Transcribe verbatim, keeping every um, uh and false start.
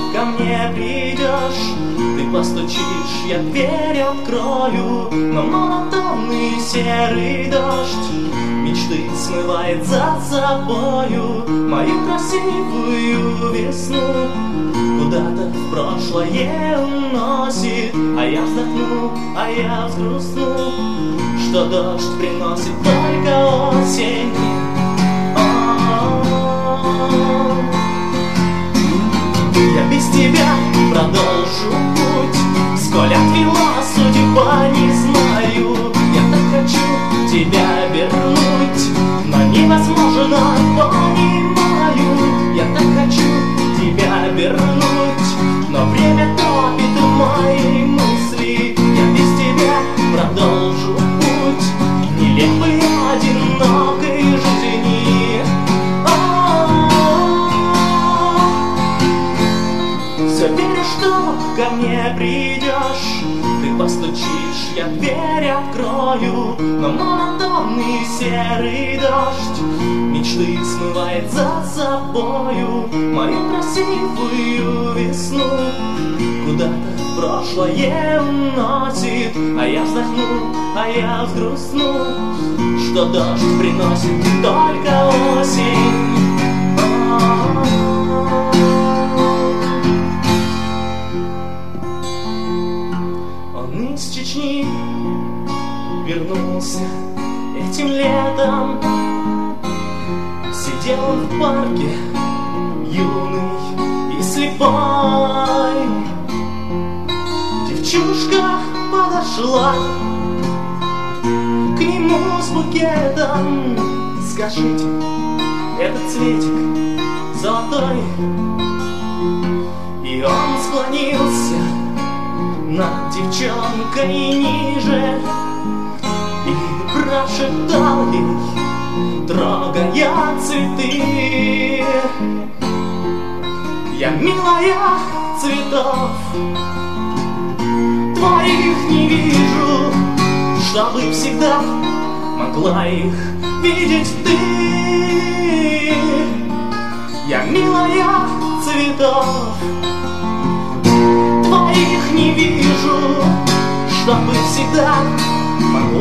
ко мне придешь, ты постучишь, я дверь открою, но монотонный серый дождь мечты смывает за собою мою красивую весну. Куда-то в прошлое уносит, а я вздохну, а я взгрустну, что дождь приносит только осень. Я без тебя продолжу путь, сколь отвела судьба, не знаю. Я так хочу тебя вернуть, но невозможно, понимаю. Я так хочу тебя вернуть, но время топит мои мысли. Я без тебя продолжу путь нелепой одинокой жизни. Все верю, что ко мне придешь, ты постучишь, я дверь открою, но монотонный серый дождь мечты смывает за собою мою красивую весну. Куда-то в прошлое уносит, а я вздохну, а я взгрустну, что дождь приносит только осень. Он из Чечни вернулся этим летом, сидел он в парке, юный и слепой. Девчушка подошла к нему с букетом. Скажите, этот цветик золотой? И он склонился над девчонкой ниже и прошептал ей, трогая цветы: я, милая, цветов твоих не вижу, чтобы всегда могла их видеть ты. Я, милая, цветов твоих не вижу, чтобы всегда могла